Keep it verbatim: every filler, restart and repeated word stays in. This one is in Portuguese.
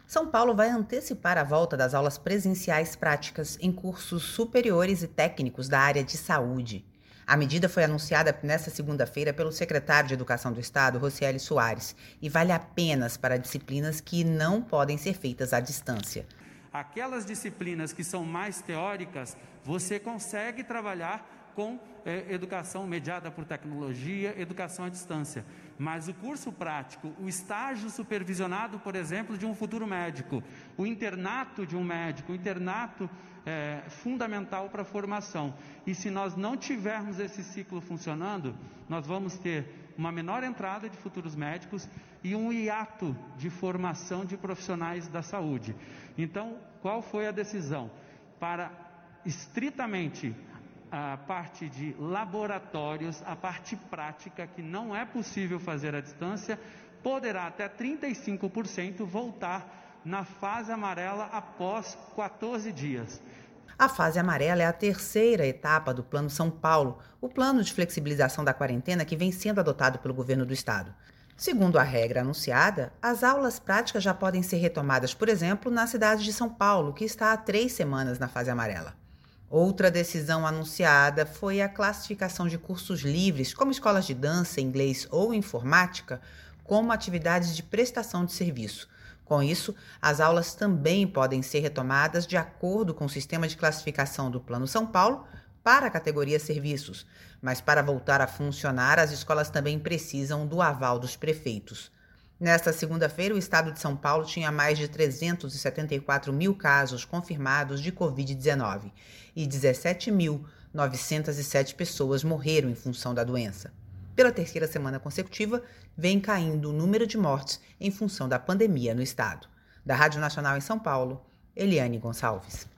São Paulo vai antecipar a volta das aulas presenciais práticas em cursos superiores e técnicos da área de saúde. A medida foi anunciada nesta segunda-feira pelo secretário de Educação do Estado, Rocieli Soares, e vale apenas para disciplinas que não podem ser feitas à distância. Aquelas disciplinas que são mais teóricas, você consegue trabalhar com é, educação mediada por tecnologia, educação à distância. Mas o curso prático, o estágio supervisionado, por exemplo, de um futuro médico, o internato de um médico, o internato é fundamental para a formação. E se nós não tivermos esse ciclo funcionando, nós vamos ter uma menor entrada de futuros médicos e um hiato de formação de profissionais da saúde. Então, qual foi a decisão? Para estritamente a parte de laboratórios, a parte prática, que não é possível fazer à distância, poderá até trinta e cinco por cento voltar na fase amarela após quatorze dias. A fase amarela é a terceira etapa do Plano São Paulo, o plano de flexibilização da quarentena que vem sendo adotado pelo governo do estado. Segundo a regra anunciada, as aulas práticas já podem ser retomadas, por exemplo, na cidade de São Paulo, que está há três semanas na fase amarela. Outra decisão anunciada foi a classificação de cursos livres, como escolas de dança, inglês ou informática, como atividades de prestação de serviço. Com isso, as aulas também podem ser retomadas de acordo com o sistema de classificação do Plano São Paulo para a categoria serviços. Mas para voltar a funcionar, as escolas também precisam do aval dos prefeitos. Nesta segunda-feira, o estado de São Paulo tinha mais de trezentos e setenta e quatro mil casos confirmados de covid dezenove e dezessete mil novecentas e sete pessoas morreram em função da doença. Pela terceira semana consecutiva, vem caindo o número de mortes em função da pandemia no estado. Da Rádio Nacional em São Paulo, Eliane Gonçalves.